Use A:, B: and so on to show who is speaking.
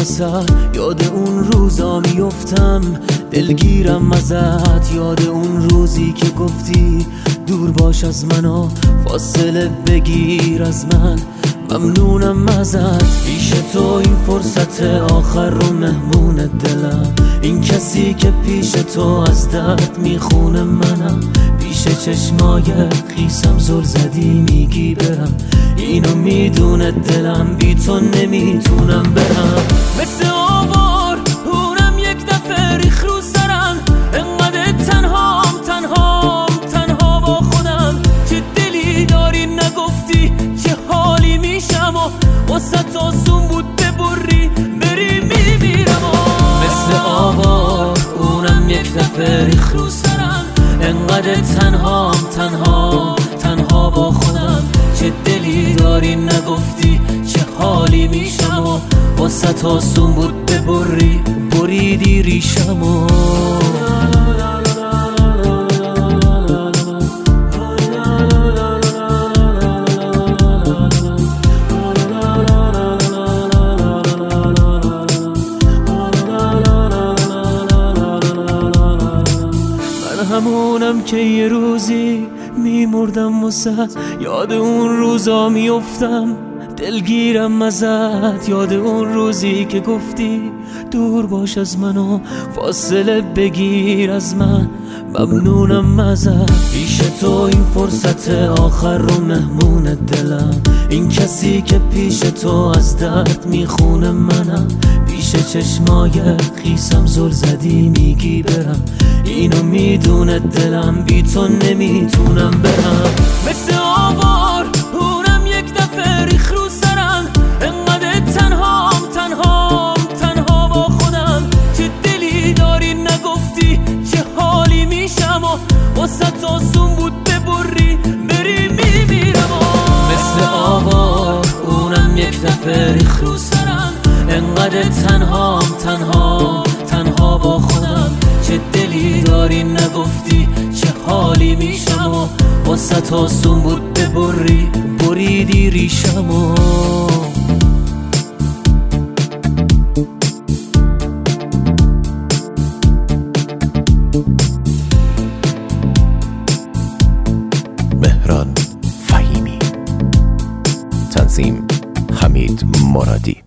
A: واسه یاد اون روزا میفتم، دلگیرم ازت. یاد اون روزی که گفتی دور باش از منو، فاصله بگیر از من، ممنونم ازت. پیش تو این فرصت آخر رو مهمون دلم، این کسی که پیش تو از درد میخونه منم. پیش چشمای خیسم زل زدی میگی برم، اینو میدونه دلم، بی تو نمیتونم برم. مثل آوار اونم یک دفعه ریخ رو سرم، انقدر تنهام تنها با خودم. چه دلی داری نگفتی چه حالی میشم، و واسه آسون بود ببری بری میمیرم. مثل آوار اونم یک دفعه ریخ رو سرم، انقدر تنها با خودم. چه دلی داری نگفتی چه حالی میشم، و واسه آسون بود ببری بریدی ریشمو. همونم که یه روزی میمردم واسه یاد اون روزا میفتم، دلگیرم ازت. یاد اون روزی که گفتی دور باش از منو، فاصله بگیر از من، ممنونم ازت. پیش تو این فرصت آخر رو مهمون دلم، این کسی که پیش تو از درد میخونه منم. پیش چشمای خیسم زل زدی میگی برم، اینو میدونه دلم، بی تو نمیتونم برم. مثل آوار اونم یک دفعه ریخ رو سرم، انقدر تنها با خودم. چه دلی داری نگفتی چه حالی میشم، و واسه آسون بود ببری بری میمیرم. مثل آوار اونم یک دفعه ریخ رو سرم، انقدر تنها با خودم. چه دلی داری نگفتی چه حالی میشم، و واسه آسون بود ببری بریدی ریشمو.
B: مهران فهیمی، تنظیم حمید مرادی.